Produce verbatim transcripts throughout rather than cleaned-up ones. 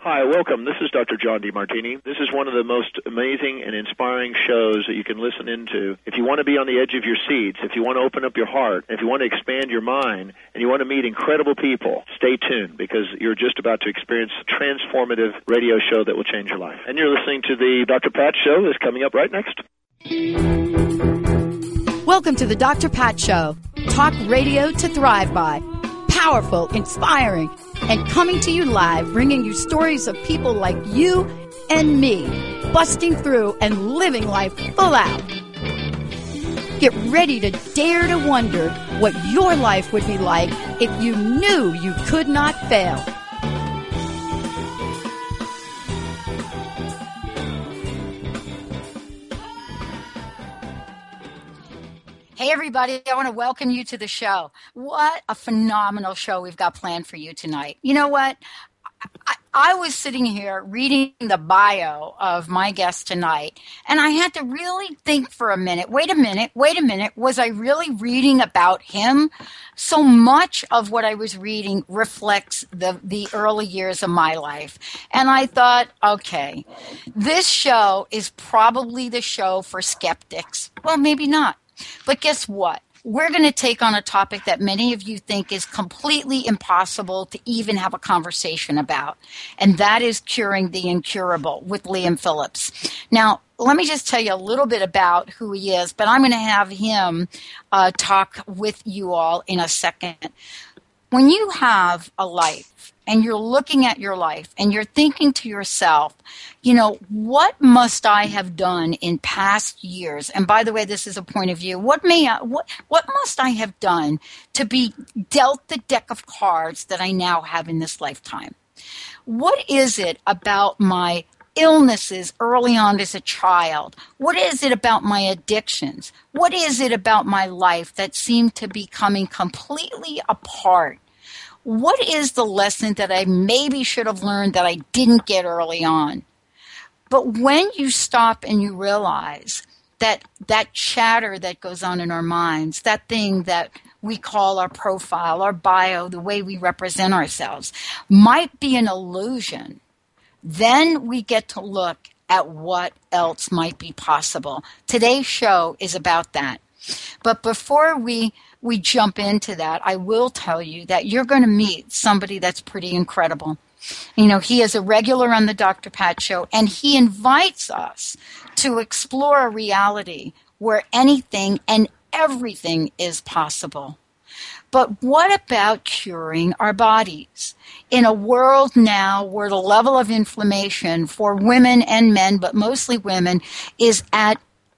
Hi, welcome. This is Doctor John DeMartini. This is one of the most amazing and inspiring shows that you can listen into. If you want to be on the edge of your seats, if you want to open up your heart, if you want to expand your mind, and you want to meet incredible people, stay tuned because you're just about to experience a transformative radio show that will change your life. And you're listening to the Doctor Pat Show that's coming up right next. Welcome to the Doctor Pat Show. Talk radio to thrive by. Powerful, inspiring, and coming to you live, bringing you stories of people like you and me, busting through and living life full out. Get ready to dare to wonder what your life would be like if you knew you could not fail. Hey, everybody, I want to welcome you to the show. What a phenomenal show we've got planned for you tonight. You know what? I, I was sitting here reading the bio of my guest tonight, and I had to really think for a minute. Wait a minute, wait a minute. Was I really reading about him? So much of what I was reading reflects the, the early years of my life. And I thought, okay, this show is probably the show for skeptics. Well, maybe not. But guess what? We're going to take on a topic that many of you think is completely impossible to even have a conversation about, and that is curing the incurable with Liam Phillips. Now, let me just tell you a little bit about who he is, but I'm going to have him uh, talk with you all in a second. When you have a life, and you're looking at your life and you're thinking to yourself, you know, what must I have done in past years? And by the way, this is a point of view. What may I, what, what must I have done to be dealt the deck of cards that I now have in this lifetime? What is it about my illnesses early on as a child? What is it about my addictions? What is it about my life that seemed to be coming completely apart? What is the lesson that I maybe should have learned that I didn't get early on? But when you stop and you realize that that chatter that goes on in our minds, that thing that we call our profile, our bio, the way we represent ourselves, might be an illusion, then we get to look at what else might be possible. Today's show is about that. But before we we jump into that, I will tell you that you're going to meet somebody that's pretty incredible. You know, he is a regular on the Doctor Pat Show, and he invites us to explore a reality where anything and everything is possible. But what about curing our bodies? In a world now where the level of inflammation for women and men, but mostly women, is at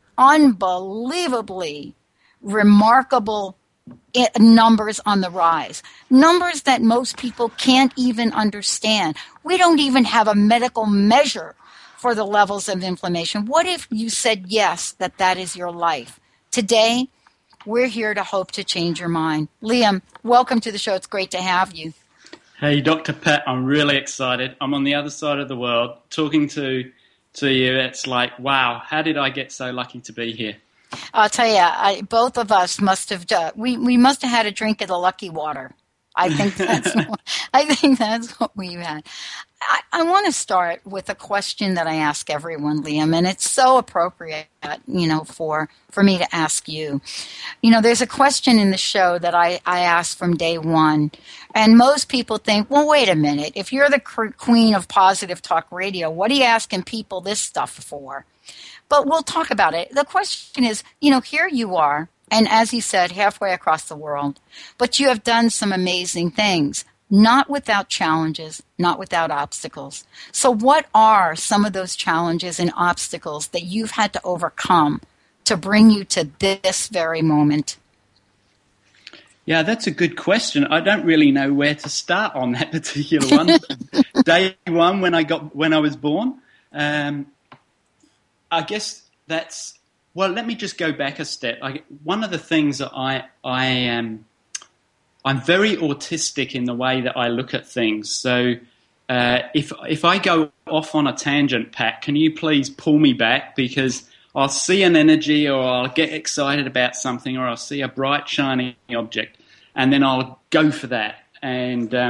unbelievably remarkable numbers on the rise. Numbers that most people can't even understand. We don't even have a medical measure for the levels of inflammation. What if you said yes, that that is your life? Today, we're here to hope to change your mind. Liam, welcome to the show. It's great to have you. Hey, Doctor Pat, I'm really excited. I'm on the other side of the world talking to to you. It's like, wow, how did I get so lucky to be here? I'll tell you, I, both of us must have done, we, we must have had a drink of the lucky water. I think that's what, I think that's what we've had. I, I want to start with a question that I ask everyone, Liam, and it's so appropriate, you know, for for me to ask you. You know, there's a question in the show that I, I asked from day one, and most people think, well, wait a minute. If you're the queen of positive talk radio, what are you asking people this stuff for? But we'll talk about it. The question is, you know, here you are, and as you said, halfway across the world, but you have done some amazing things, not without challenges, not without obstacles. So what are some of those challenges and obstacles that you've had to overcome to bring you to this very moment? Yeah, that's a good question. I don't really know where to start on that particular one. Day one, when I got when I was born, um, I guess that's, well, let me just go back a step. I, one of the things that I, I am, I'm very autistic in the way that I look at things. So uh, if if I go off on a tangent, Pat, can you please pull me back? Because I'll see an energy or I'll get excited about something or I'll see a bright, shining object and then I'll go for that. And um,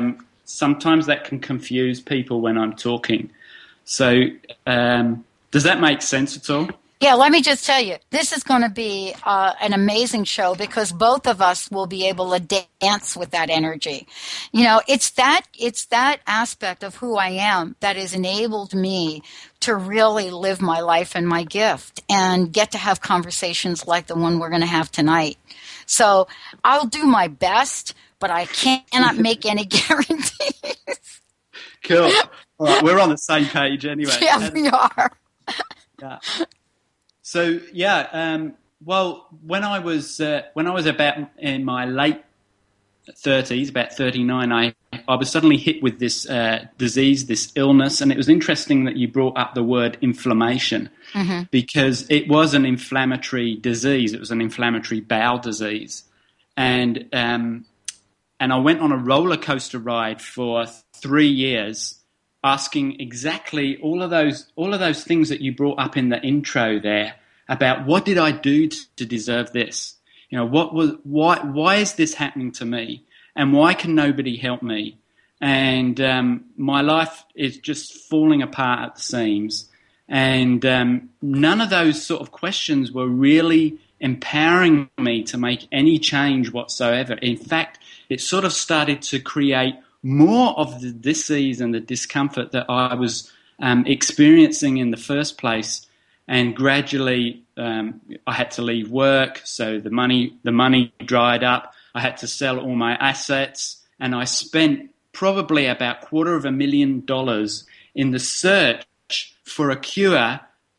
sometimes that can confuse people when I'm talking. So um, does that make sense at all? Yeah, let me just tell you, this is going to be uh, an amazing show because both of us will be able to dance with that energy. You know, it's that it's that aspect of who I am that has enabled me to really live my life and my gift and get to have conversations like the one we're going to have tonight. So I'll do my best, but I cannot make any guarantees. Cool. All right, we're on the same page anyway. Yeah, we are. Yeah. So yeah, um, well, when I was uh, when I was about in my late thirties, about thirty-nine, I I was suddenly hit with this uh, disease, this illness, and it was interesting that you brought up the word inflammation mm-hmm. because it was an inflammatory disease. It was an inflammatory bowel disease, and um, and I went on a roller coaster ride for three years. Asking exactly all of those all of those things that you brought up in the intro there about what did I do to, to deserve this? You know, what was why why is this happening to me, and why can nobody help me? And um, my life is just falling apart at the seams. And um, none of those sort of questions were really empowering me to make any change whatsoever. In fact, it sort of started to create more of the disease and the discomfort that I was um, experiencing in the first place, and gradually um, I had to leave work, so the money the money dried up. I had to sell all my assets, and I spent probably about a quarter of a million dollars in the search for a cure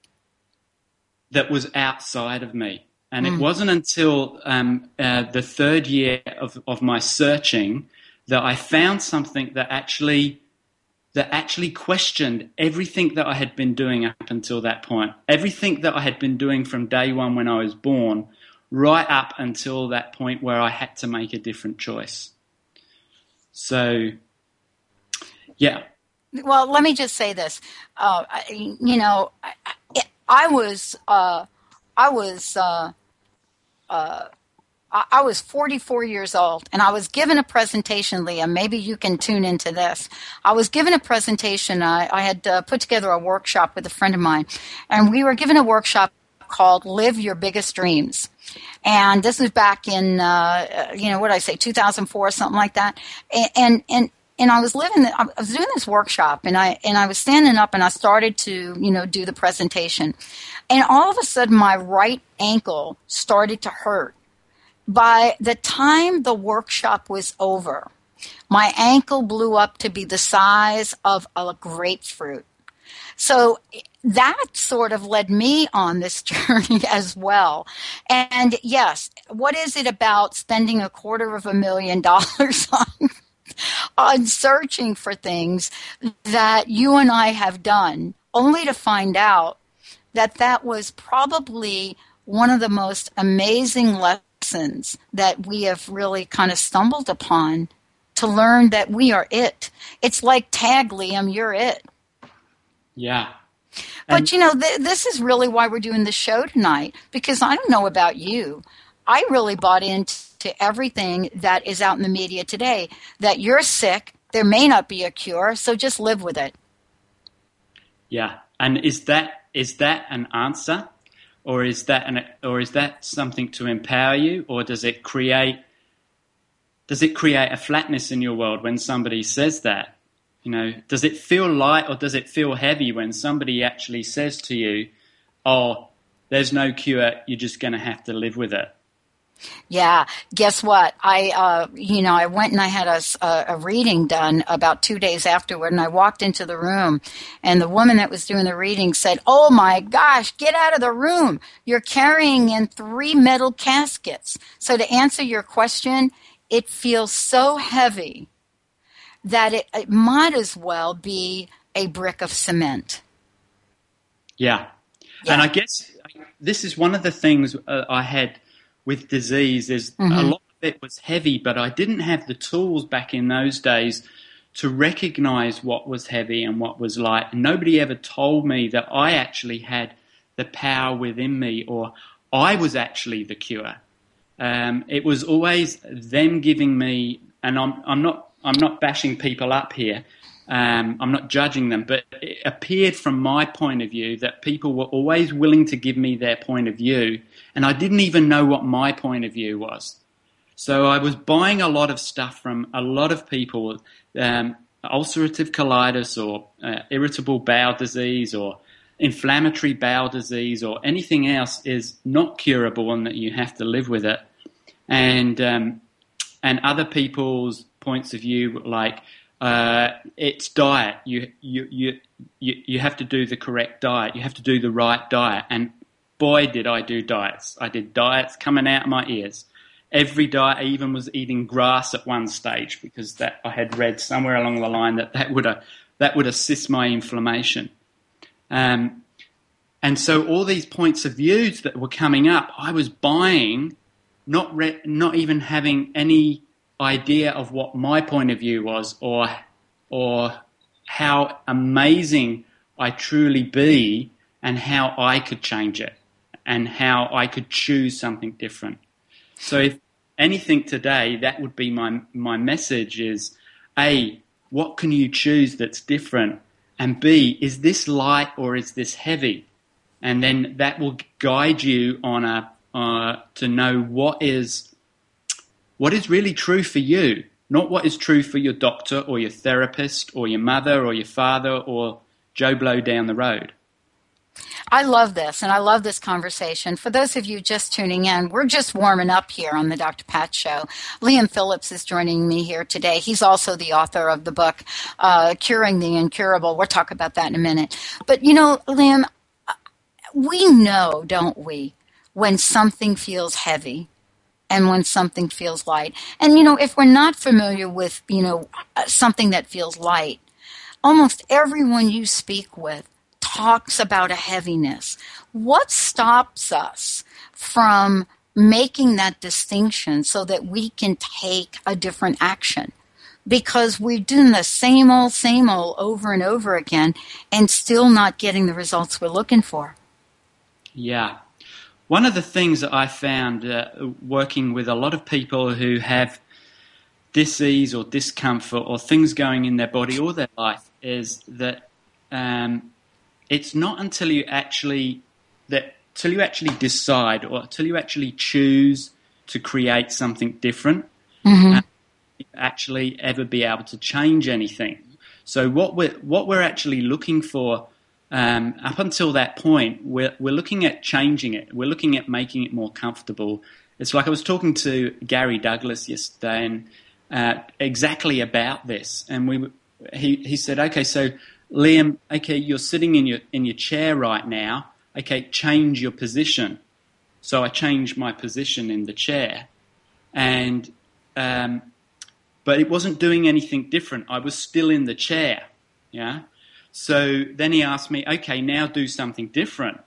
that was outside of me. And mm. it wasn't until um, uh, the third year of, of my searching that I found something that actually that actually questioned everything that I had been doing up until that point, everything that I had been doing from day one when I was born, right up until that point where I had to make a different choice. So, yeah. Well, let me just say this. Uh, you know, I, I was, uh, I was. Uh, uh, I was forty-four years old, and I was given a presentation, Leah. Maybe you can tune into this. I was given a presentation. I, I had uh, put together a workshop with a friend of mine, and we were given a workshop called Live Your Biggest Dreams. And this was back in, uh, you know, what did I say, two thousand four, something like that. And, and, and And I was living, I was doing this workshop, and I and I was standing up, and I started to, you know, do the presentation. And all of a sudden, my right ankle started to hurt. By the time the workshop was over, my ankle blew up to be the size of a grapefruit. So that sort of led me on this journey as well. And yes, what is it about spending a quarter of a million dollars on on searching for things that you and I have done, only to find out that that was probably one of the most amazing lessons that we have really kind of stumbled upon to learn that we are it. It's like tag, Liam, you're it. Yeah. But, And- you know, th- this is really why we're doing the show tonight, because I don't know about you. I really bought into everything that is out in the media today, that you're sick, there may not be a cure, so just live with it. Yeah. And is that is that an answer? Or is that an, or is that something to empower you, or does it create does it create a flatness in your world when somebody says that? You know, does it feel light or does it feel heavy when somebody actually says to you, "Oh, there's no cure, you're just going to have to live with it"? Yeah, guess what? I, uh, you know, I went and I had a, a reading done about two days afterward, and I walked into the room, and the woman that was doing the reading said, "Oh my gosh, get out of the room. You're carrying in three metal caskets." So to answer your question, it feels so heavy that it, it might as well be a brick of cement. Yeah. Yeah. And I guess this is one of the things uh, I had with disease is mm-hmm. a lot of it was heavy, but I didn't have the tools back in those days to recognize what was heavy and what was light. And nobody ever told me that I actually had the power within me, or I was actually the cure. Um, it was always them giving me, and I'm, I'm not I'm not bashing people up here. Um, I'm not judging them, but it appeared from my point of view that people were always willing to give me their point of view, and I didn't even know what my point of view was. So I was buying a lot of stuff from a lot of people, um, ulcerative colitis or uh, irritable bowel disease or inflammatory bowel disease or anything else is not curable and that you have to live with it. And um, and other people's points of view, like uh, it's diet. You, you you you you have to do the correct diet. You have to do the right diet. And boy, did I do diets. I did diets coming out of my ears. Every diet, I even was eating grass at one stage because that I had read somewhere along the line that that would uh, that would assist my inflammation. Um, and so all these points of views that were coming up, I was buying, not re- not even having any idea of what my point of view was, or or how amazing I truly be, and how I could change it, and how I could choose something different. So if anything today, that would be my my message is, A, what can you choose that's different? And B, is this light or is this heavy? And then that will guide you on a uh, to know what is what is really true for you, not what is true for your doctor or your therapist or your mother or your father or Joe Blow down the road. I love this, and I love this conversation. For those of you just tuning in, we're just warming up here on the Doctor Pat Show. Liam Phillips is joining me here today. He's also the author of the book, uh, Curing the Incurable. We'll talk about that in a minute. But, you know, Liam, we know, don't we, when something feels heavy and when something feels light. And, you know, if we're not familiar with, you know, something that feels light, almost everyone you speak with talks about a heaviness. What stops us from making that distinction so that we can take a different action? Because we're doing the same old, same old over and over again and still not getting the results we're looking for. Yeah. One of the things that I found uh, working with a lot of people who have dis-ease or discomfort or things going in their body or their life is that um, it's not until you actually that till you actually decide or till you actually choose to create something different, mm-hmm. uh, you actually ever be able to change anything. So what we're what we're actually looking for um, up until that point, we're we're looking at changing it. We're looking at making it more comfortable. It's like I was talking to Gary Douglas yesterday, and uh, exactly about this, and we he he said, okay, so. Liam, okay, you're sitting in your in your chair right now. Okay, change your position. So I changed my position in the chair, and um, but it wasn't doing anything different. I was still in the chair. Yeah. So then he asked me, okay, now do something different.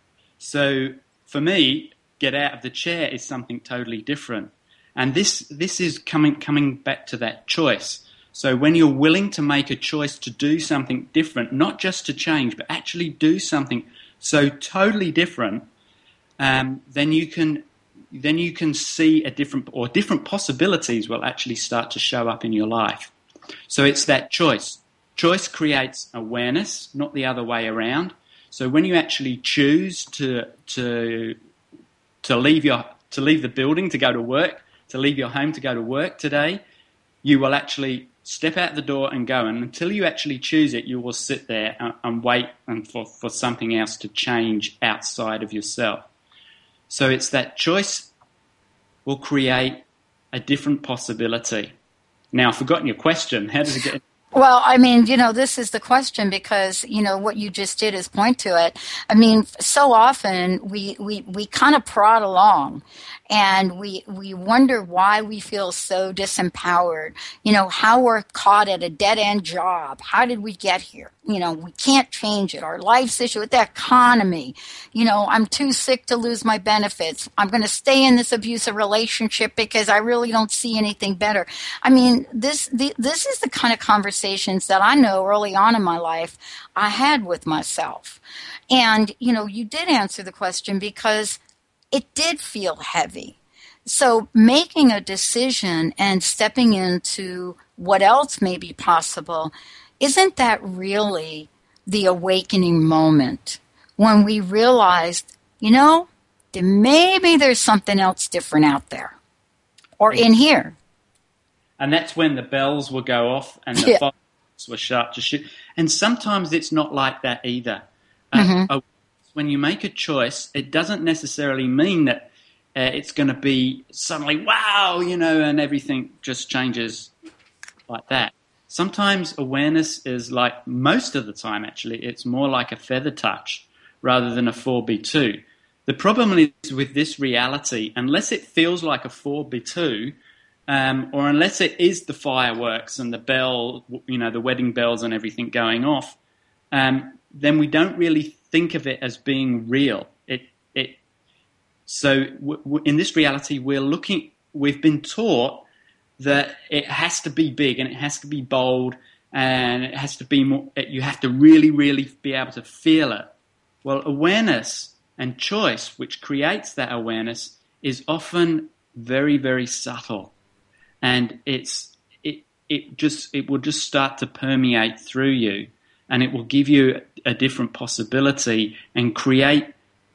So for me, get out of the chair is something totally different, and this this is coming coming back to that choice. So when you're willing to make a choice to do something different, not just to change, but actually do something so totally different, um, then you can then you can see a different or different possibilities will actually start to show up in your life. So it's that choice. Choice creates awareness, not the other way around. So when you actually choose to to to leave your to leave the building to go to work, to leave your home to go to work today, you will actually step out the door and go. And until you actually choose it, you will sit there and, and wait and for, for something else to change outside of yourself. So it's that choice will create a different possibility. Now, I've forgotten your question. How does it get... Well, I mean, you know, this is the question because, you know, what you just did is point to it. I mean, so often we, we, we kind of prod along and we we wonder why we feel so disempowered, you know, how we're caught at a dead-end job. How did we get here? You know, we can't change it. Our life's issue with the economy. You know, I'm too sick to lose my benefits. I'm going to stay in this abusive relationship because I really don't see anything better. I mean, this the, this is the kind of conversations that I know early on in my life I had with myself. And, you know, you did answer the question because it did feel heavy. So making a decision and stepping into what else may be possible, isn't that really the awakening moment when we realized, you know, that maybe there's something else different out there or in here? And that's when the bells will go off and the yeah. fires will start to shoot. And sometimes it's not like that either. Mm-hmm. Uh, when you make a choice, it doesn't necessarily mean that uh, it's going to be suddenly, wow, you know, and everything just changes like that. Sometimes awareness is like, most of the time actually, it's more like a feather touch rather than a four B two. The problem is with this reality, unless it feels like a four B two, um, or unless it is the fireworks and the bell, you know, the wedding bells and everything going off, um, then we don't really think of it as being real. It, it. So w- w- in this reality, we're looking. We've been taught that it has to be big and it has to be bold and it has to be more. You have to really, really be able to feel it. Well, awareness and choice, which creates that awareness, is often very, very subtle, and it's it it just it will just start to permeate through you, and it will give you a different possibility and create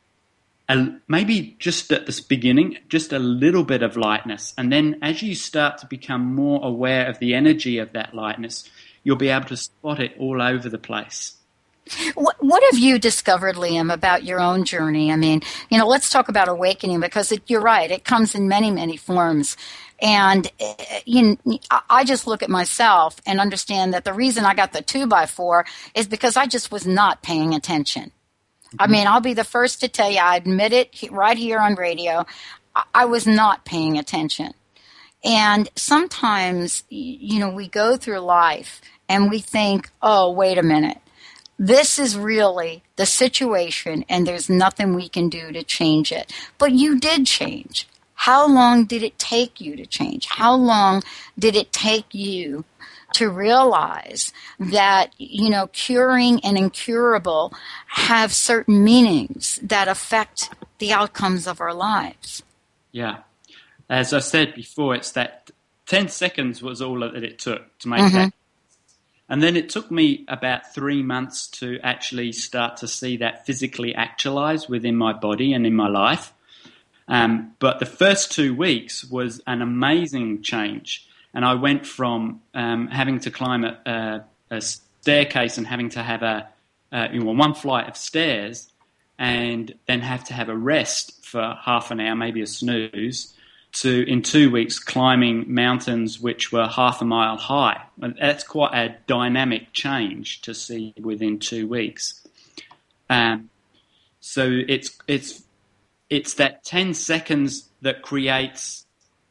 a, maybe just at this beginning, just a little bit of lightness, and then as you start to become more aware of the energy of that lightness, you'll be able to spot it all over the place. What, what have you discovered, Liam, about your own journey? I mean, you know, let's talk about awakening, because it, you're right, it comes in many, many forms. And you know, I just look at myself and understand that the reason I got the two by four is because I just was not paying attention. Mm-hmm. I mean, I'll be the first to tell you, I admit it right here on radio, I was not paying attention. And sometimes, you know, we go through life and we think, oh, wait a minute. This is really the situation, and there's nothing we can do to change it. But you did change. How long did it take you to change? How long did it take you to realize that, you know, curing and incurable have certain meanings that affect the outcomes of our lives? Yeah. As I said before, it's that ten seconds was all that it took to make mm-hmm. that. And then it took me about three months to actually start to see that physically actualize within my body and in my life. Um, but the first two weeks was an amazing change. And I went from um, having to climb a, a, a staircase and having to have a, a you know, one flight of stairs and then have to have a rest for half an hour, maybe a snooze, to in two weeks climbing mountains which were half a mile high. And that's quite a dynamic change to see within two weeks. Um, so it's it's it's that ten seconds that creates,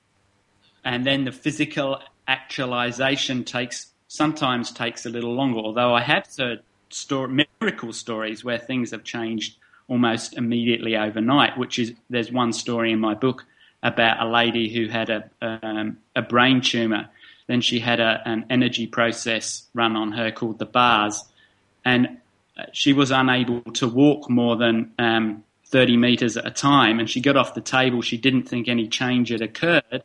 and then the physical actualization takes sometimes takes a little longer. Although I have heard story, miracle stories where things have changed almost immediately overnight. Which is there's one story in my book about a lady who had a um, a brain tumor. Then she had a, an energy process run on her called the bars, and she was unable to walk more than um, thirty meters at a time. And she got off the table. She didn't think any change had occurred,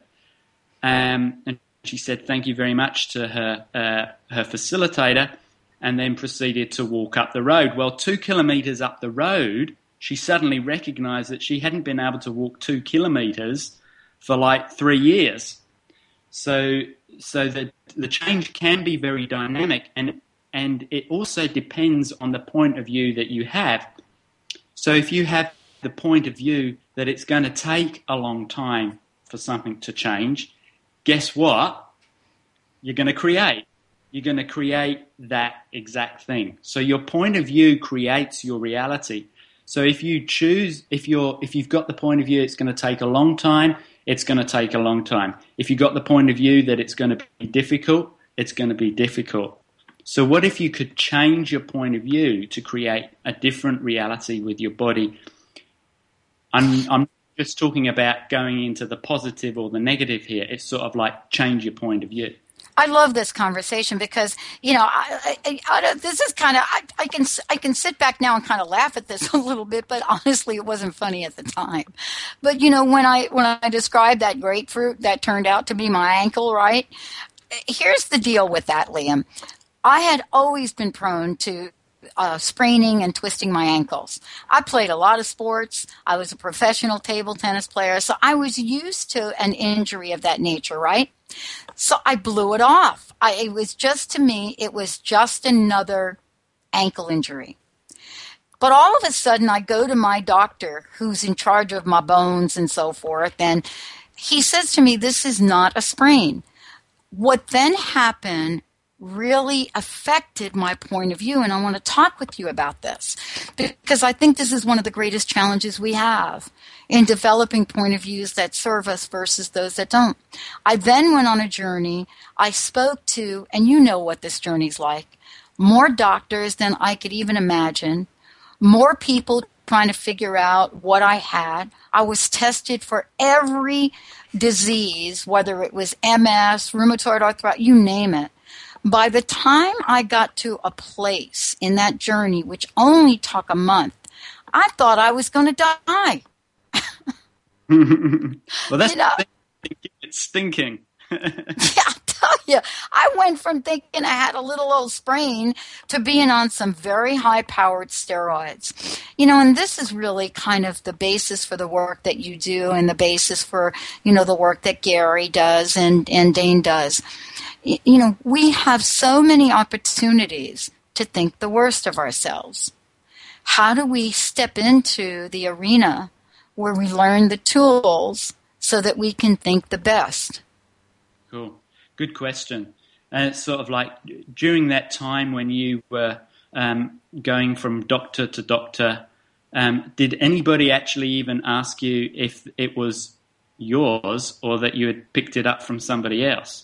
um, and she said thank you very much to her uh, her facilitator, and then proceeded to walk up the road. Well, two kilometers up the road, she suddenly recognized that she hadn't been able to walk two kilometers for like three years. So, so the the change can be very dynamic, and and it also depends on the point of view that you have. So, if you have the point of view that it's going to take a long time for something to change, guess what? You're going to create. You're going to create that exact thing. So, your point of view creates your reality. So if you choose, if you're, if you've got the point of view it's going to take a long time, it's going to take a long time. If you've got the point of view that it's going to be difficult, it's going to be difficult. So what if you could change your point of view to create a different reality with your body? I'm, I'm just talking about going into the positive or the negative here. It's sort of like change your point of view. I love this conversation because, you know, I, I, I, this is kind of, I, I can I can sit back now and kind of laugh at this a little bit, but honestly, it wasn't funny at the time. But, you know, when I when I described that grapefruit that turned out to be my ankle, right, here's the deal with that, Liam. I had always been prone to uh, spraining and twisting my ankles. I played a lot of sports. I was a professional table tennis player, so I was used to an injury of that nature, right? So I blew it off. I, it was just, to me, it was just another ankle injury. But all of a sudden, I go to my doctor, who's in charge of my bones and so forth, and he says to me, this is not a sprain. What then happened really affected my point of view, and I want to talk with you about this, because I think this is one of the greatest challenges we have in developing point of views that serve us versus those that don't. I then went on a journey. I spoke to, and you know what this journey's like, more doctors than I could even imagine, more people trying to figure out what I had. I was tested for every disease, whether it was M S, rheumatoid arthritis, you name it. By the time I got to a place in that journey, which only took a month, I thought I was going to die. Well, that's you know, it's stinking. Yeah, I'll tell you, I went from thinking I had a little old sprain to being on some very high-powered steroids. You know, and this is really kind of the basis for the work that you do and the basis for, you know, the work that Gary does and, and Dane does. You know, we have so many opportunities to think the worst of ourselves. How do we step into the arena where we learn the tools so that we can think the best? Cool. Good question. And it's sort of like during that time when you were um, going from doctor to doctor, um, did anybody actually even ask you if it was yours or that you had picked it up from somebody else?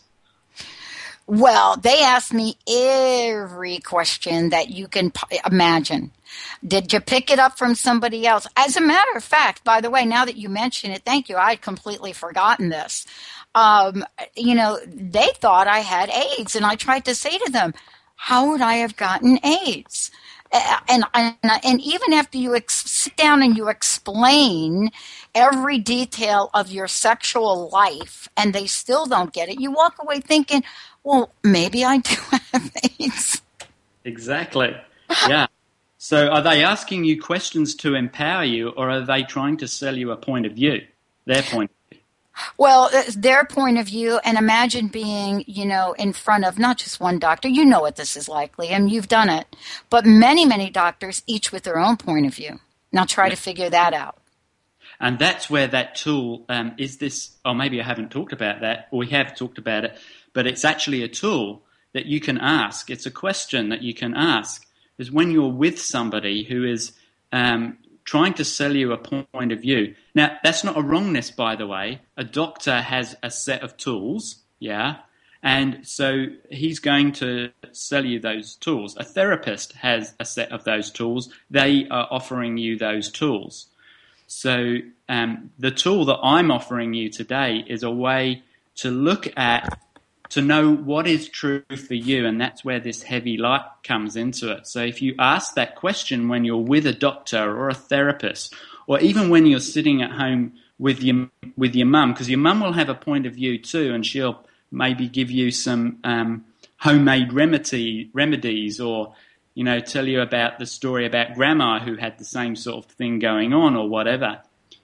Well, they asked me every question that you can p- imagine. Did you pick it up from somebody else? As a matter of fact, by the way, now that you mention it, thank you, I had completely forgotten this. Um, you know, they thought I had AIDS, and I tried to say to them, how would I have gotten AIDS? And, and, and even after you ex- sit down and you explain every detail of your sexual life, and they still don't get it, you walk away thinking, well, maybe I do have AIDS. Exactly. Yeah. So are they asking you questions to empower you, or are they trying to sell you a point of view, their point of view? Well, it's their point of view, and imagine being, you know, in front of not just one doctor. You know what this is like, Liam. You've done it. But many, many doctors, each with their own point of view. Now try yeah. to figure that out. And that's where that tool um, is this, or maybe I haven't talked about that, or we have talked about it, but it's actually a tool that you can ask. It's a question that you can ask. Is when you're with somebody who is um, trying to sell you a point of view. Now, that's not a wrongness, by the way. A doctor has a set of tools, yeah, and so he's going to sell you those tools. A therapist has a set of those tools. They are offering you those tools. So um, the tool that I'm offering you today is a way to look at, to know what is true for you, and that's where this heavy light comes into it. So if you ask that question when you're with a doctor or a therapist, or even when you're sitting at home with your with your mum, because your mum will have a point of view too, and she'll maybe give you some um, homemade remedy remedies, or you know, tell you about the story about grandma who had the same sort of thing going on, or whatever.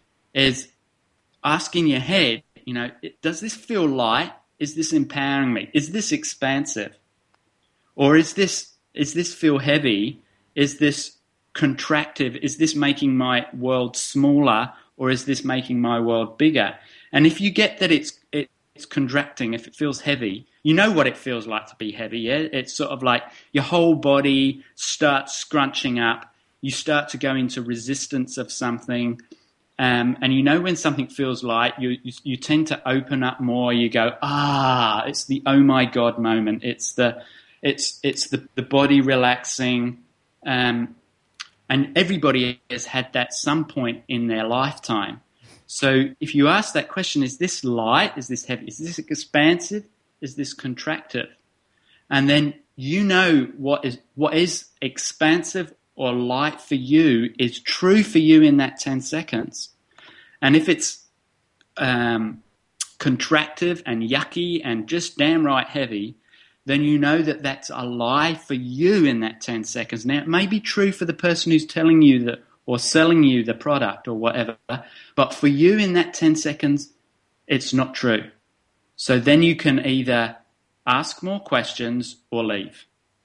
Is ask in your head, you know, does this feel light? Is this empowering me? Is this expansive? Or is this is this feel heavy? Is this contractive? Is this making my world smaller, or is this making my world bigger? And if you get that it's it, it's contracting, if it feels heavy, you know what it feels like to be heavy, yeah? It's sort of like your whole body starts scrunching up. You start to go into resistance of something. Um, and you know when something feels light, you, you you tend to open up more. You go, ah, it's the oh my God moment. It's the it's it's the, the body relaxing. Um, and everybody has had that some point in their lifetime. So if you ask that question, is this light? Is this heavy? Is this expansive? Is this contractive? And then you know what is what is expansive or light for you is true for you in that ten seconds. And if it's um, contractive and yucky and just damn right heavy, then you know that that's a lie for you in that ten seconds. Now, it may be true for the person who's telling you that or selling you the product or whatever, but for you in that ten seconds, it's not true. So then you can either ask more questions or leave.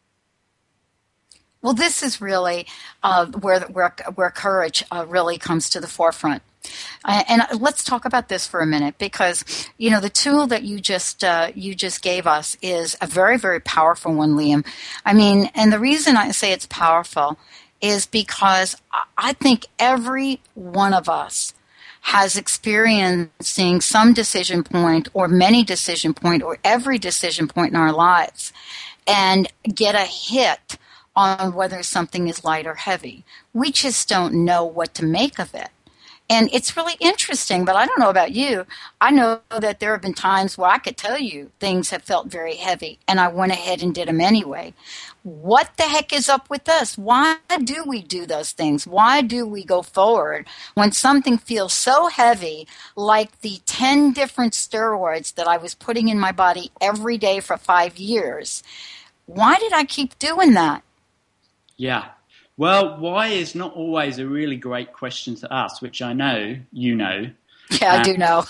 Well, this is really uh, where, where where courage uh, really comes to the forefront. Uh, and let's talk about this for a minute, because you know the tool that you just uh, you just gave us is a very, very powerful one, Liam. I mean, and the reason I say it's powerful is because I think every one of us has experiencing some decision point or many decision point or every decision point in our lives and get a hit on whether something is light or heavy. We just don't know what to make of it. And it's really interesting, but I don't know about you. I know that there have been times where I could tell you things have felt very heavy, and I went ahead and did them anyway. What the heck is up with us? Why do we do those things? Why do we go forward when something feels so heavy, like the ten different steroids that I was putting in my body every day for five years? Why did I keep doing that? Yeah. Well, why is not always a really great question to ask, which I know you know. Yeah, I um, do know.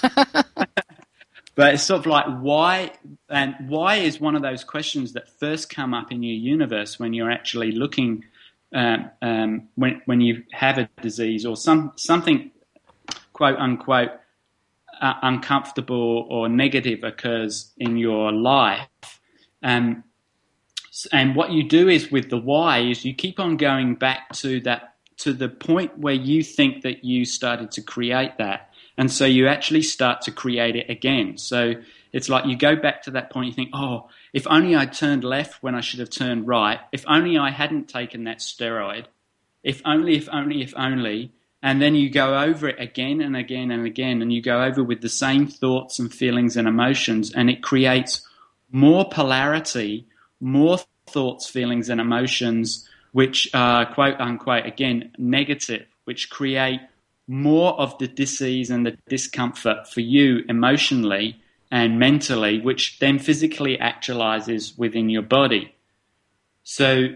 But it's sort of like why, and why is one of those questions that first come up in your universe when you're actually looking, um, um, when when you have a disease or some something, quote unquote, uh, uncomfortable or negative occurs in your life. Um, And what you do is with the why is you keep on going back to that, to the point where you think that you started to create that. And so you actually start to create it again. So it's like you go back to that point, you think, oh, if only I turned left when I should have turned right. If only I hadn't taken that steroid. If only, if only, if only. And then you go over it again and again and again, and you go over with the same thoughts and feelings and emotions, and it creates more polarity, more thoughts, feelings, and emotions, which are, quote unquote, again, negative, which create more of the disease and the discomfort for you emotionally and mentally, which then physically actualizes within your body. So,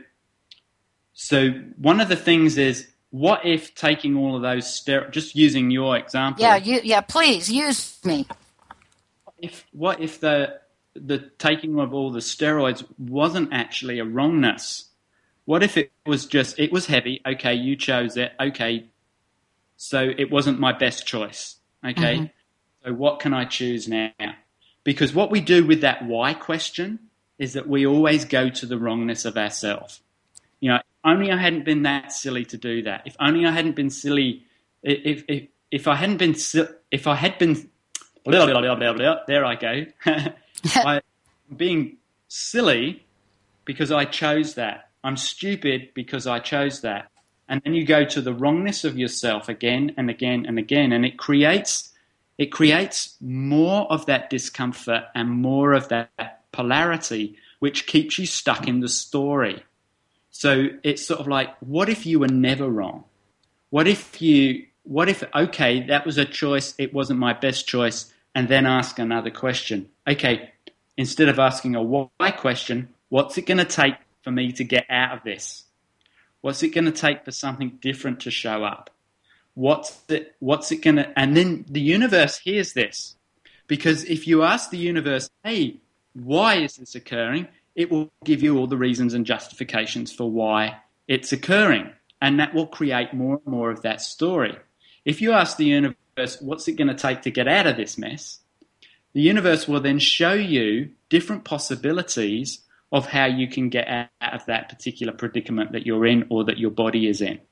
so one of the things is, what if taking all of those steroids, just using your example. Yeah, you, yeah, please use me. If what if the the taking of all the steroids wasn't actually a wrongness? What if it was just, it was heavy, okay, you chose it, okay, so it wasn't my best choice, okay, mm-hmm. So what can I choose now? Because what we do with that why question is that we always go to the wrongness of ourselves. You know, if only I hadn't been that silly to do that. If only I hadn't been silly, if if if I hadn't been, if I had been, blah, blah, blah, blah, blah, there I go. I'm being silly because I chose that. I'm stupid because I chose that. And then you go to the wrongness of yourself again and again and again, and it creates it creates more of that discomfort and more of that polarity, which keeps you stuck in the story. So it's sort of like, what if you were never wrong? What if you, what if, okay, that was a choice, it wasn't my best choice, and then ask another question. Okay, instead of asking a why question, what's it going to take for me to get out of this? What's it going to take for something different to show up? What's it, what's it going to, and then the universe hears this. Because if you ask the universe, hey, why is this occurring? It will give you all the reasons and justifications for why it's occurring. And that will create more and more of that story. If you ask the universe, what's it going to take to get out of this mess? The universe will then show you different possibilities of how you can get out of that particular predicament that you're in or that your body is in.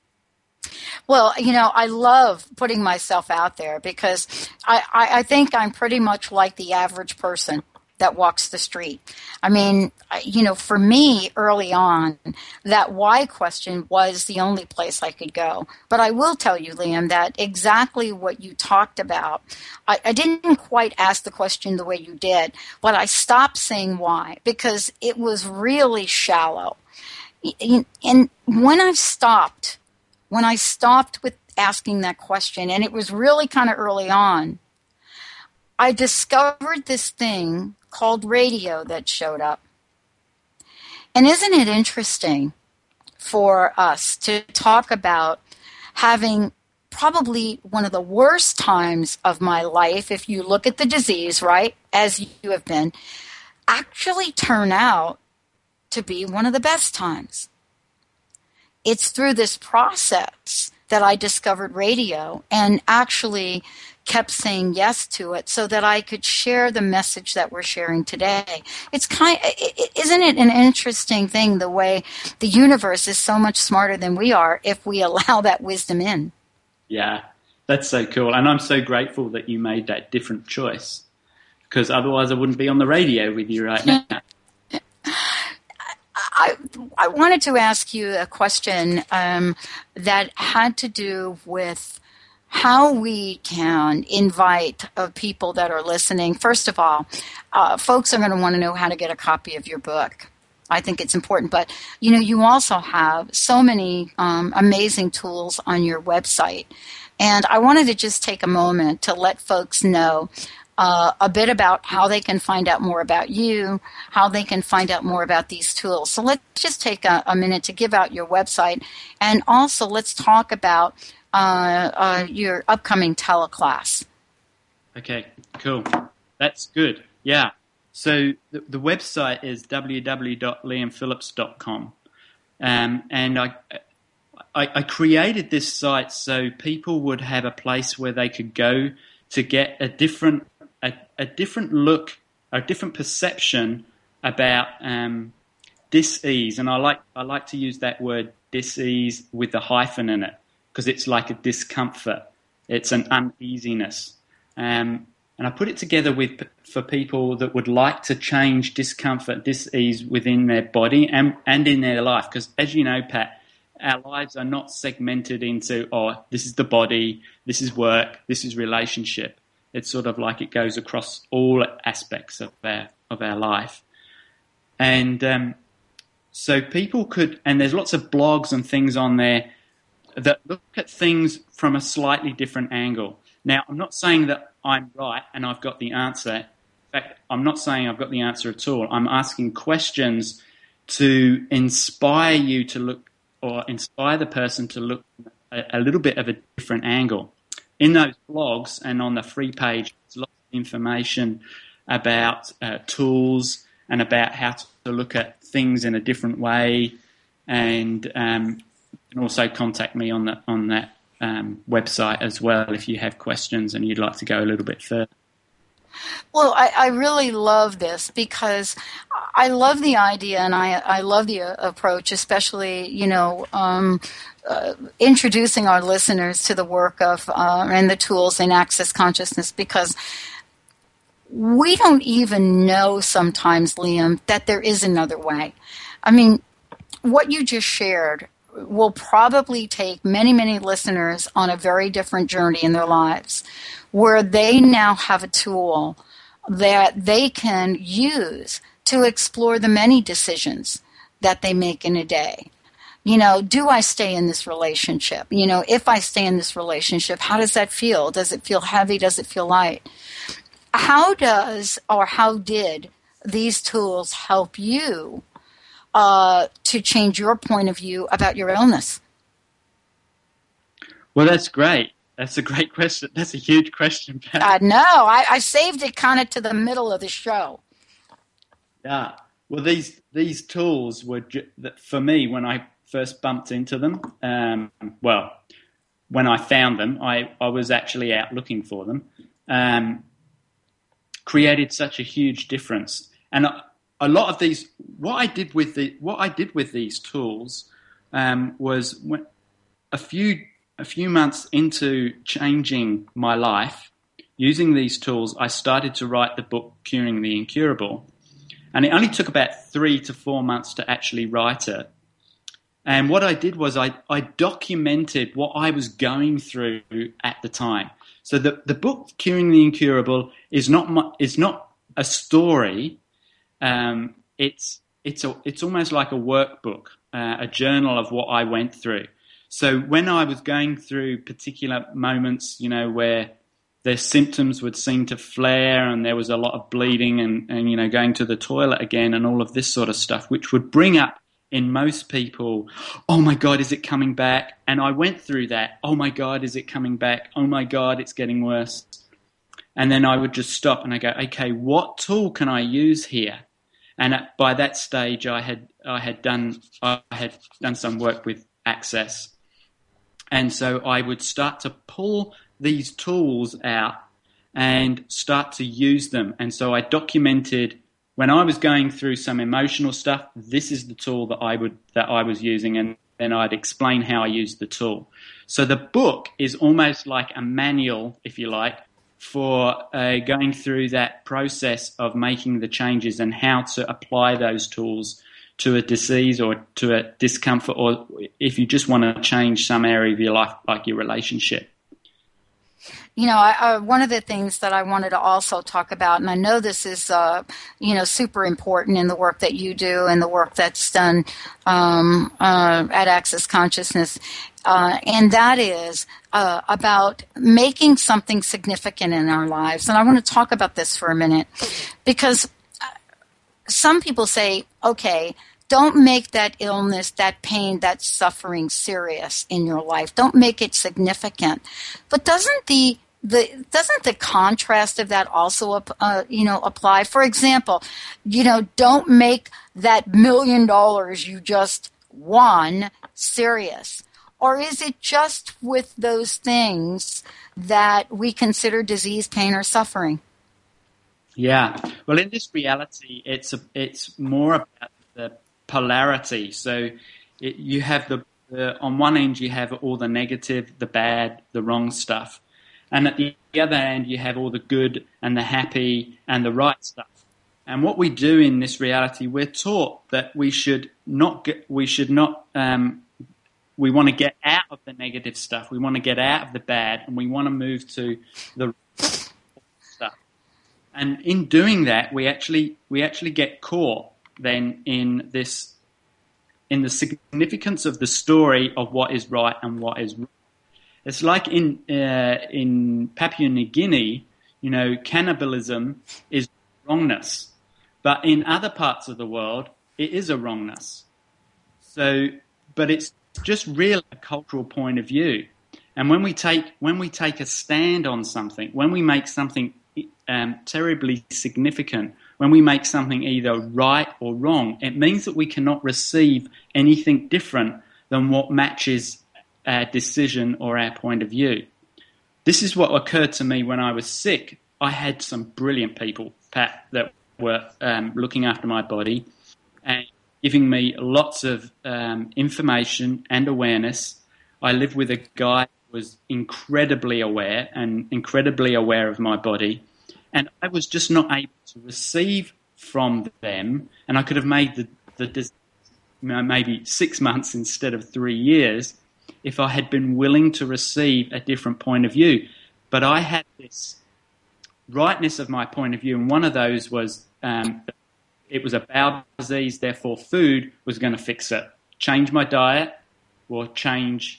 Well, you know, I love putting myself out there because I, I, I think I'm pretty much like the average person that walks the street. I mean, you know, for me early on, that why question was the only place I could go. But I will tell you, Liam, that exactly what you talked about, I, I didn't quite ask the question the way you did, but I stopped saying why because it was really shallow. And when I stopped, when I stopped with asking that question, and it was really kind of early on, I discovered this thing called radio that showed up. And isn't it interesting for us to talk about having probably one of the worst times of my life, if you look at the disease, right, as you have been, actually turn out to be one of the best times. It's through this process that I discovered radio and actually kept saying yes to it so that I could share the message that we're sharing today. It's kind of, isn't it an interesting thing, the way the universe is so much smarter than we are if we allow that wisdom in? Yeah, that's so cool. And I'm so grateful that you made that different choice, because otherwise I wouldn't be on the radio with you right now. I, I wanted to ask you a question um, that had to do with how we can invite uh, people that are listening. First of all, uh, folks are going to want to know how to get a copy of your book. I think it's important. But, you know, you also have so many um, amazing tools on your website. And I wanted to just take a moment to let folks know uh, a bit about how they can find out more about you, how they can find out more about these tools. So let's just take a, a minute to give out your website. And also let's talk about uh, uh, your upcoming teleclass. Okay, cool. That's good. Yeah. So the, the website is w w w dot liam phillips dot com. Um, and I, I, I created this site so people would have a place where they could go to get a different a, a different look, a different perception about um, dis-ease. And I like I like to use that word dis-ease with the hyphen in it, because it's like a discomfort. It's an uneasiness. Um, and I put it together with for people that would like to change discomfort, dis-ease within their body and, and in their life. Because as you know, Pat, our lives are not segmented into, oh, this is the body, this is work, this is relationship. It's sort of like it goes across all aspects of our, of our life. And um, so people could, and there's lots of blogs and things on there that look at things from a slightly different angle. Now, I'm not saying that I'm right and I've got the answer. In fact, I'm not saying I've got the answer at all. I'm asking questions to inspire you to look, or inspire the person to look a, a little bit of a different angle. In those blogs and on the free page, there's lots of information about uh, tools and about how to look at things in a different way. And um, you can also contact me on, the, on that um, website as well if you have questions and you'd like to go a little bit further. Well, I, I really love this because I love the idea and I, I love the uh, approach, especially, you know, um, uh, introducing our listeners to the work of uh, and the tools in Access Consciousness, because we don't even know sometimes, Liam, that there is another way. I mean, what you just shared will probably take many, many listeners on a very different journey in their lives, where they now have a tool that they can use to explore the many decisions that they make in a day. You know, do I stay in this relationship? You know, if I stay in this relationship, how does that feel? Does it feel heavy? Does it feel light? How does, or how did these tools help you uh, to change your point of view about your illness? Well, that's great. That's a great question. That's a huge question, Pat. I know. I, I saved it kind of to the middle of the show. Yeah. Well, these these tools were, ju- for me, when I first bumped into them, um, well, when I found them, I, I was actually out looking for them, um, created such a huge difference. And a, a lot of these, what I did with the what I did with these tools um, was when, a few. A few months into changing my life, using these tools, I started to write the book, Curing the Incurable. And it only took about three to four months to actually write it. And what I did was I, I documented what I was going through at the time. So the, the book, Curing the Incurable, is not my, is not a story. Um, it's, it's, a, it's almost like a workbook, uh, a journal of what I went through. So when I was going through particular moments, you know, where their symptoms would seem to flare, and there was a lot of bleeding and, and, you know, going to the toilet again and all of this sort of stuff, which would bring up in most people, oh my God, is it coming back? And I went through that. Oh my God, is it coming back? Oh my God, it's getting worse. And then I would just stop and I go, okay, what tool can I use here? And at, by that stage, I had I had done I had done some work with Access, and so I would start to pull these tools out and start to use them. And so I documented when I was going through some emotional stuff. This is the tool that I would that I was using, and then I'd explain how I used the tool. So the book is almost like a manual, if you like, for uh, going through that process of making the changes and how to apply those tools to a disease or to a discomfort, or if you just want to change some area of your life, like your relationship. You know, I, I, one of the things that I wanted to also talk about, and I know this is, uh, you know, super important in the work that you do and the work that's done um, uh, at Access Consciousness, uh, and that is uh, about making something significant in our lives. And I want to talk about this for a minute, because some people say, okay, don't make that illness, that pain, that suffering serious in your life. Don't make it significant. But doesn't the the doesn't the contrast of that also uh, you know apply? For example, you know, don't make that million dollars you just won serious. Or is it just with those things that we consider disease, pain, or suffering? Yeah. Well, in this reality, it's a, it's more about the polarity. So it, you have the, the on one end you have all the negative, the bad, the wrong stuff, and at the other end you have all the good and the happy and the right stuff. And what we do in this reality, we're taught that we should not get, we should not um, we want to get out of the negative stuff, we want to get out of the bad, and we want to move to the stuff. And in doing that, we actually we actually get caught then in this in the significance of the story of what is right and what is wrong. It's like in uh, in Papua New Guinea, you know, cannibalism is wrongness, but in other parts of the world, it is a wrongness. So, but it's just really a cultural point of view. And when we take when we take a stand on something, when we make something um, terribly significant, when we make something either right or wrong, it means that we cannot receive anything different than what matches our decision or our point of view. This is what occurred to me when I was sick. I had some brilliant people, Pat, that were um, looking after my body and giving me lots of um, information and awareness. I lived with a guy who was incredibly aware and incredibly aware of my body. And I was just not able to receive from them. And I could have made the, the you know, maybe six months instead of three years if I had been willing to receive a different point of view. But I had this rightness of my point of view, and one of those was um, it was a bowel disease, therefore food was going to fix it. Change my diet or change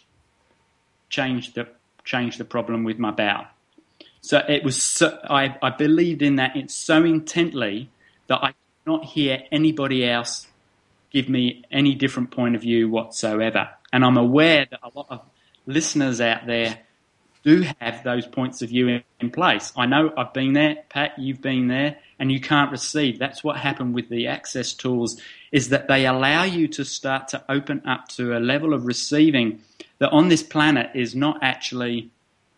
change the change the problem with my bowel. So it was so, I, I believed in that it so intently that I could not hear anybody else give me any different point of view whatsoever. And I'm aware that a lot of listeners out there do have those points of view in, in place. I know I've been there, Pat, you've been there, and you can't receive. That's what happened with the Access tools, is that they allow you to start to open up to a level of receiving that on this planet is not actually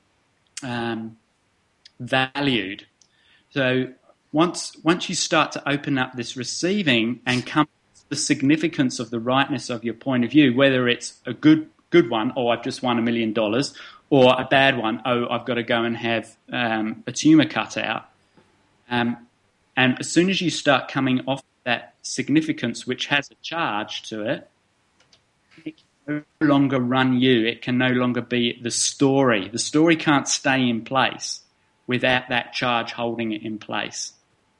um, valued. So once once you start to open up this receiving and come to the significance of the rightness of your point of view, whether it's a good good one, oh, I've just won a million dollars, or a bad one, oh, I've got to go and have um, a tumor cut out. Um, and as soon as you start coming off that significance, which has a charge to it, it can no longer run you. It can no longer be the story. The story can't stay in place without that charge holding it in place.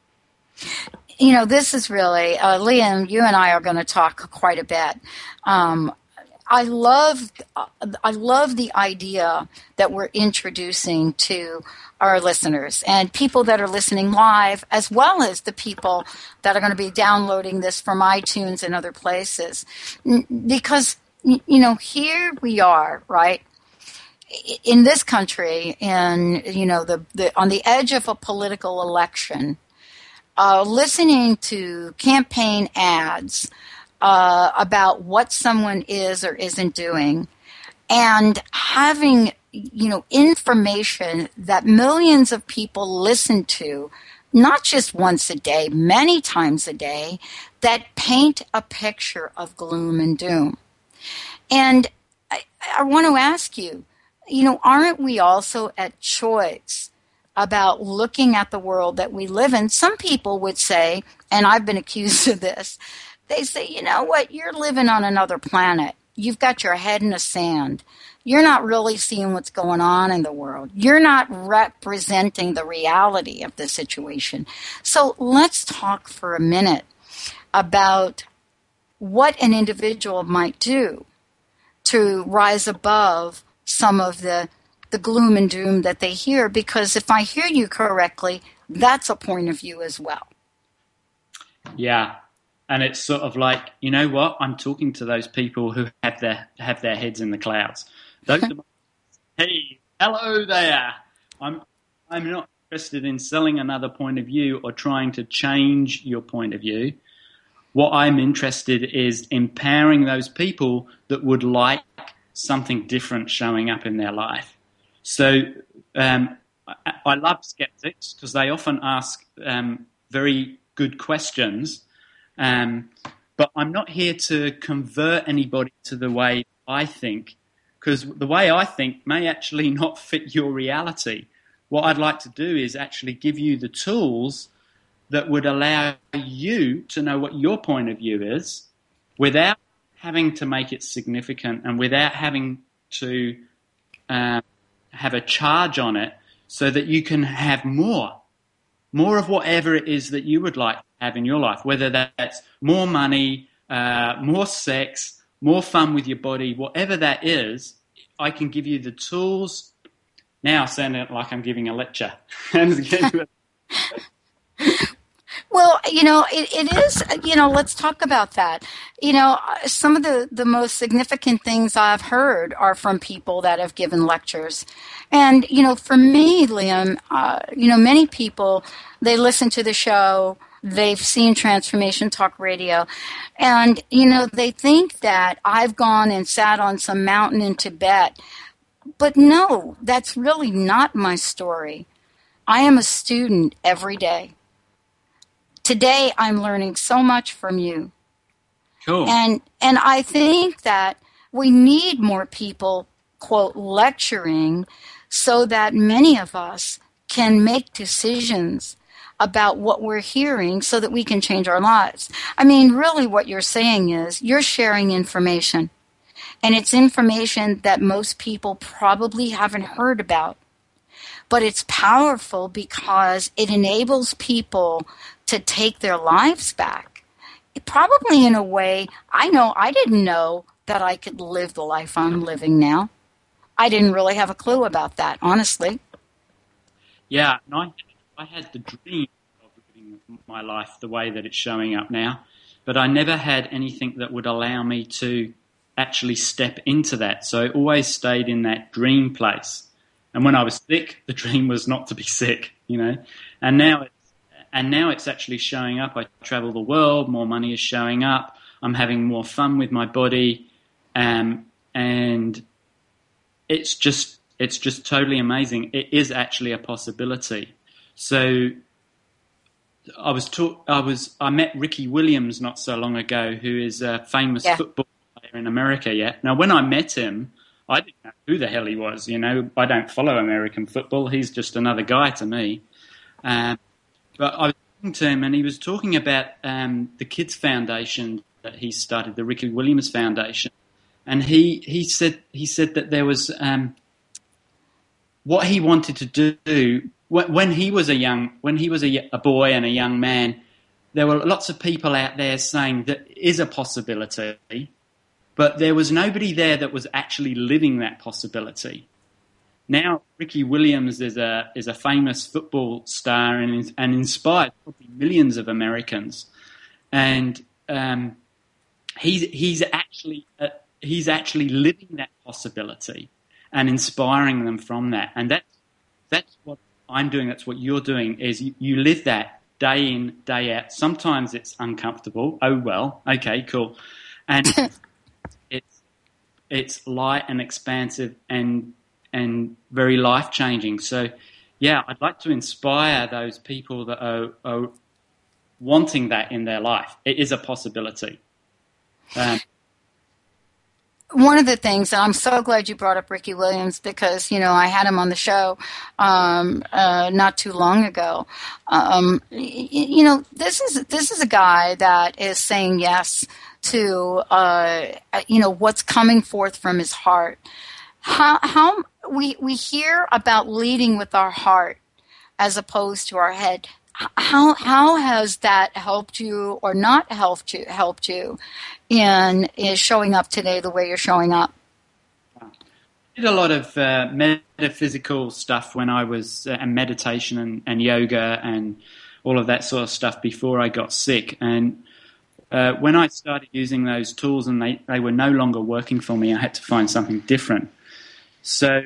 You know, this is really, uh, Liam, you and I are going to talk quite a bit. Um, I love, I love the idea that we're introducing to our listeners and people that are listening live, as well as the people that are going to be downloading this from iTunes and other places. Because, you know, here we are, right? In this country, in, you know, the, the on the edge of a political election, uh, listening to campaign ads Uh, about what someone is or isn't doing, and having, you know, information that millions of people listen to, not just once a day, many times a day, that paint a picture of gloom and doom. And I, I want to ask you, you know, aren't we also at choice about looking at the world that we live in? Some people would say, and I've been accused of this, they say, you know what, you're living on another planet. You've got your head in the sand. You're not really seeing what's going on in the world. You're not representing the reality of the situation. So let's talk for a minute about what an individual might do to rise above some of the, the gloom and doom that they hear, because if I hear you correctly, that's a point of view as well. Yeah. And it's sort of like, you know what? I'm talking to those people who have their have their heads in the clouds. Those are my, hey, hello there. I'm I'm not interested in selling another point of view or trying to change your point of view. What I'm interested is empowering those people that would like something different showing up in their life. So um, I, I love skeptics because they often ask um, very good questions. Um, but I'm not here to convert anybody to the way I think, because the way I think may actually not fit your reality. What I'd like to do is actually give you the tools that would allow you to know what your point of view is without having to make it significant and without having to uh, have a charge on it, so that you can have more. More of whatever it is that you would like to have in your life, whether that's more money, uh, more sex, more fun with your body, whatever that is, I can give you the tools. Now I sound like I'm giving a lecture. Well, you know, it, it is, you know, let's talk about that. You know, some of the, the most significant things I've heard are from people that have given lectures. And, you know, for me, Liam, uh, you know, many people, they listen to the show, they've seen Transformation Talk Radio, and, you know, they think that I've gone and sat on some mountain in Tibet. But no, that's really not my story. I am a student every day. Today, I'm learning so much from you. Cool. And and I think that we need more people, quote, lecturing, so that many of us can make decisions about what we're hearing so that we can change our lives. I mean, really what you're saying is you're sharing information. And it's information that most people probably haven't heard about. But it's powerful because it enables people to take their lives back. It probably in a way, I know I didn't know that I could live the life I'm living now. I didn't really have a clue about that, honestly. Yeah, and I, I had the dream of living my life the way that it's showing up now, but I never had anything that would allow me to actually step into that. So I always stayed in that dream place. And when I was sick, the dream was not to be sick, you know. And now it's, and now it's actually showing up. I travel the world, more money is showing up. I'm having more fun with my body, um, and it's just it's just totally amazing. It is actually a possibility. So I was taught, I was I met Ricky Williams not so long ago, who is a famous yeah. football player in America. Yeah. Now, when I met him, I didn't know who the hell he was. You know, I don't follow American football. He's just another guy to me. Um, but I was talking to him, and he was talking about um, the Kids Foundation that he started, the Ricky Williams Foundation, and he he said he said that there was um, what he wanted to do when, when he was a young when he was a, a boy and a young man. There were lots of people out there saying that is a possibility, but there was nobody there that was actually living that possibility. Now, Ricky Williams is a is a famous football star and and inspired probably millions of Americans, and um, he's he's actually uh, he's actually living that possibility and inspiring them from that, and that's that's what I'm doing. That's what you're doing. Is you, you live that day in, day out. Sometimes it's uncomfortable. Oh well, okay, cool, and it's it's light and expansive and and very life changing. So, yeah, I'd like to inspire those people that are, are wanting that in their life. It is a possibility. Um, One of the things, and I'm so glad you brought up Ricky Williams because, you know, I had him on the show um, uh, not too long ago. Um, y- you know, this is this is a guy that is saying yes to, uh, you know, what's coming forth from his heart. How how we we hear about leading with our heart as opposed to our head. How how has that helped you or not helped you helped you in is showing up today the way you're showing up? I did a lot of uh, metaphysical stuff when I was uh, and meditation and, and yoga and all of that sort of stuff before I got sick. And uh, when I started using those tools and they, they were no longer working for me, I had to find something different. So,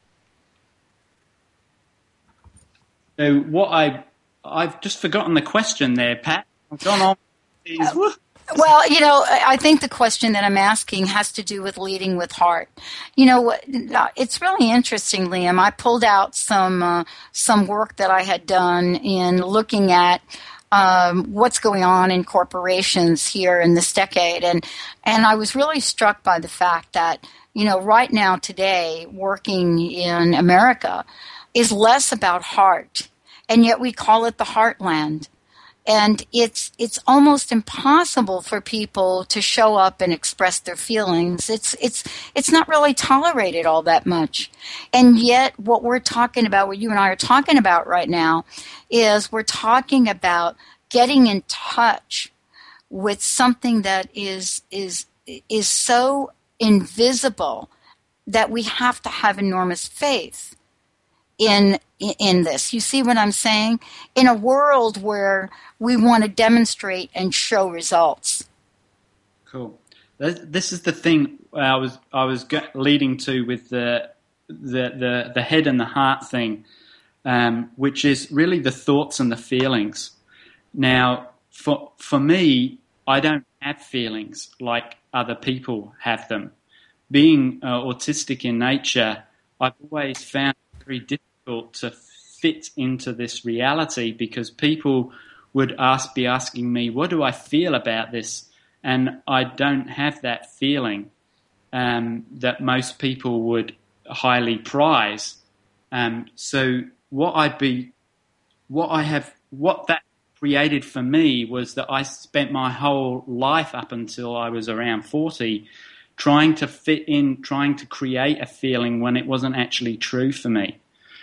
so what I I've just forgotten the question there, Pat. I've gone on. Uh, well, you know, I think the question that I'm asking has to do with leading with heart. You know, it's really interesting, Liam. I pulled out some uh, some work that I had done in looking at um, what's going on in corporations here in this decade, and and I was really struck by the fact that, you know, right now today, working in America is less about heart. And yet we call it the heartland. And it's it's almost impossible for people to show up and express their feelings. It's it's it's not really tolerated all that much. And yet what we're talking about, what you and I are talking about right now, is we're talking about getting in touch with something that is is is so invisible that we have to have enormous faith in in this. You see what I'm saying? In a world where we want to demonstrate and show results. Cool. This is the thing I was I was leading to with the the the, the head and the heart thing, um, which is really the thoughts and the feelings. Now, for for me, I don't have feelings like other people have them. Being uh, autistic in nature, I've always found it very difficult to fit into this reality because people would ask, be asking me, what do I feel about this? And I don't have that feeling um, that most people would highly prize. Um, so what I'd be, what I have, what that created for me was that I spent my whole life up until I was around forty trying to fit in, trying to create a feeling when it wasn't actually true for me.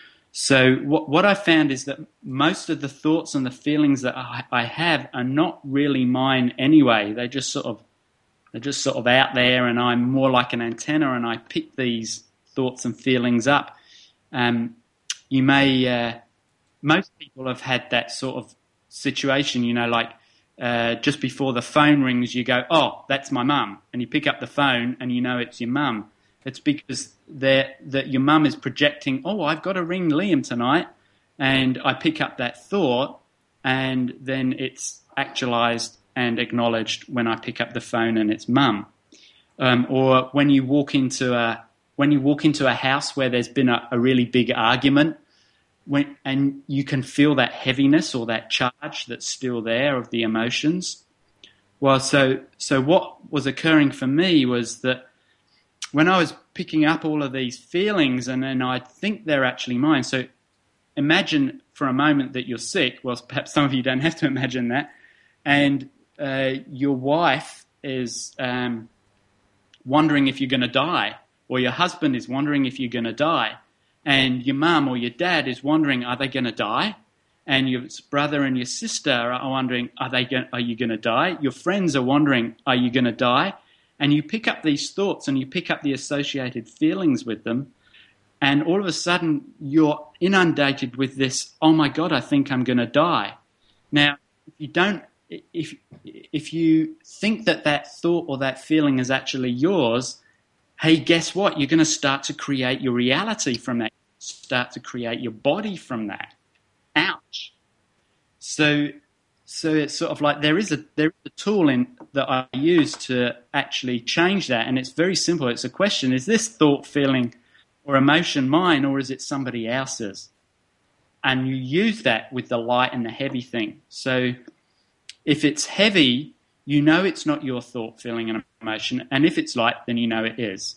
So what what I found is that most of the thoughts and the feelings that I, I have are not really mine anyway. They just sort of they're just sort of out there, and I'm more like an antenna, and I pick these thoughts and feelings up. Um, you may uh, most people have had that sort of situation, you know, like uh, just before the phone rings, you go, "Oh, that's my mum," and you pick up the phone, and you know it's your mum. It's because that your mum is projecting, oh, I've got to ring Liam tonight, and I pick up that thought, and then it's actualized and acknowledged when I pick up the phone and it's mum. Um, or when you walk into a when you walk into a house where there's been a, a really big argument, when and you can feel that heaviness or that charge that's still there of the emotions. Well, so so what was occurring for me was that when I was picking up all of these feelings and then I think they're actually mine. So imagine for a moment that you're sick. Well, perhaps some of you don't have to imagine that. And uh, your wife is um, wondering if you're going to die, or your husband is wondering if you're going to die. And your mum or your dad is wondering, are they going to die? And your brother and your sister are wondering, are they going, are you going to die? Your friends are wondering, are you going to die? and you pick up these thoughts and you pick up the associated feelings with them, and all of a sudden you're inundated with this, oh my God, I think I'm going to die. Now, if you don't, if if you think that that thought or that feeling is actually yours, hey, guess what? You're going to start to create your reality from that. Start to create your body from that. Ouch. So, so it's sort of like there is a there is a tool in that I use to actually change that, and it's very simple. It's a question: is this thought, feeling, or emotion mine, or is it somebody else's? And you use that with the light and the heavy thing. So, if it's heavy, you know it's not your thought, feeling, and emotion, and if it's light, then you know it is.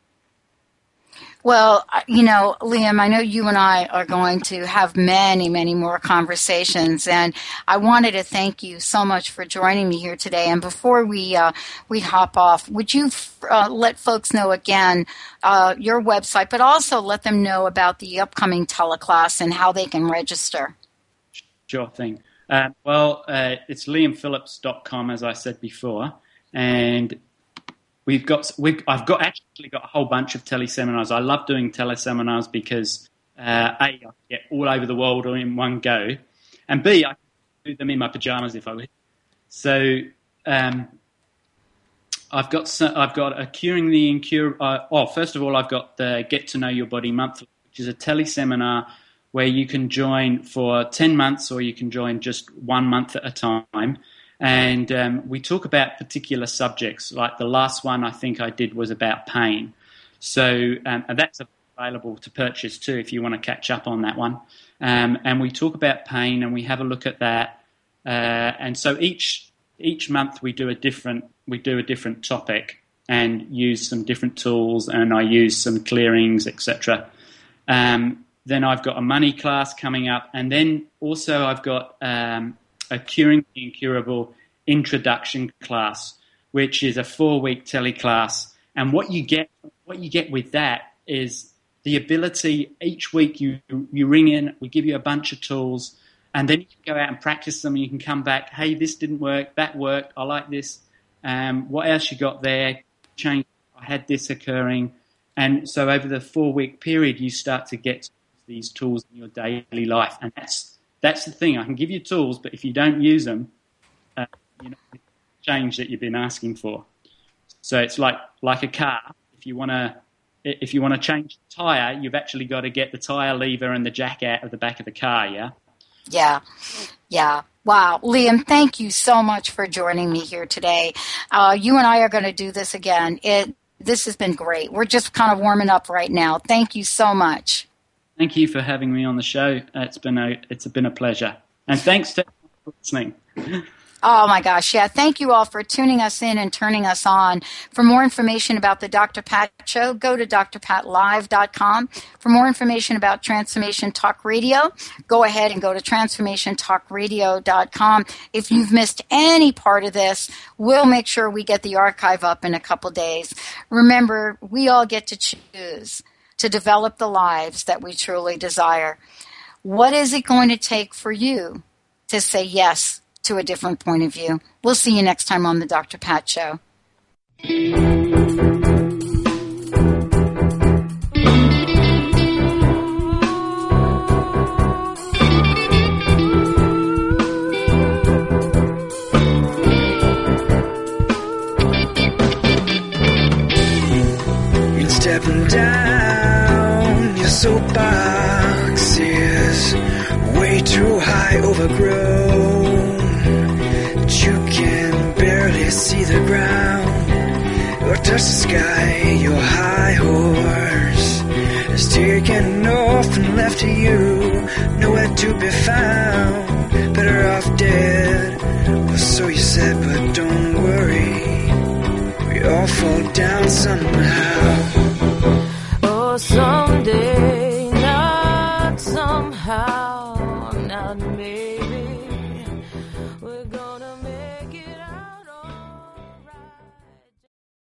Well, you know, Liam, I know you and I are going to have many, many more conversations, and I wanted to thank you so much for joining me here today. And before we uh, we hop off, would you uh, let folks know again uh, your website, but also let them know about the upcoming teleclass and how they can register? Sure thing. Uh, well, uh, it's liam phillips dot com, as I said before, and We've got, we've, I've got actually got a whole bunch of teleseminars. I love doing teleseminars because uh, A, I can get all over the world in one go, and B, I can do them in my pajamas if I wish. So um, I've got I've got a Curing the Incurable. Uh, oh, first of all, I've got the Get to Know Your Body Monthly, which is a teleseminar where you can join for ten months or you can join just one month at a time. And um, we talk about particular subjects. Like the last one I think I did was about pain. So um, and that's available to purchase too if you want to catch up on that one. Um, and we talk about pain and we have a look at that. Uh, and so each each month we do a different we do a different topic and use some different tools, and I use some clearings, et cetera. Um, then I've got a money class coming up, and then also I've got um, a Curing the Incurable introduction class, which is a four-week teleclass. And what you get, what you get with that is the ability. Each week you you ring in, we give you a bunch of tools, and then you can go out and practice them. And you can come back, hey, this didn't work, that worked, I like this. Um, what else you got there? Change. I had this occurring, and so over the four-week period, you start to get these tools in your daily life, and that's. That's the thing. I can give you tools, but if you don't use them, uh, you know, it's change that you've been asking for. So it's like like a car. If you want to, if you want to change the tire, you've actually got to get the tire lever and the jack out of the back of the car. Yeah. Yeah. Yeah. Wow. Liam, thank you so much for joining me here today. Uh, you and I are going to do this again. It. This has been great. We're just kind of warming up right now. Thank you so much. Thank you for having me on the show. It's been a it's been a pleasure. And thanks to everyone for listening. Oh, my gosh. Yeah, thank you all for tuning us in and turning us on. For more information about the Doctor Pat Show, go to d r pat live dot com. For more information about Transformation Talk Radio, go ahead and go to transformation talk radio dot com. If you've missed any part of this, we'll make sure we get the archive up in a couple days. Remember, we all get to choose to develop the lives that we truly desire. What is it going to take for you to say yes to a different point of view? We'll see you next time on the Doctor Pat Show. You're stepping down, your soapbox is way too high, overgrown. You can barely see the ground or touch the sky. Your high horse is taken off and left to you, nowhere to be found. Better off dead, or so you said, but don't worry, we all fall down somehow. Oh, someday, not somehow, not me.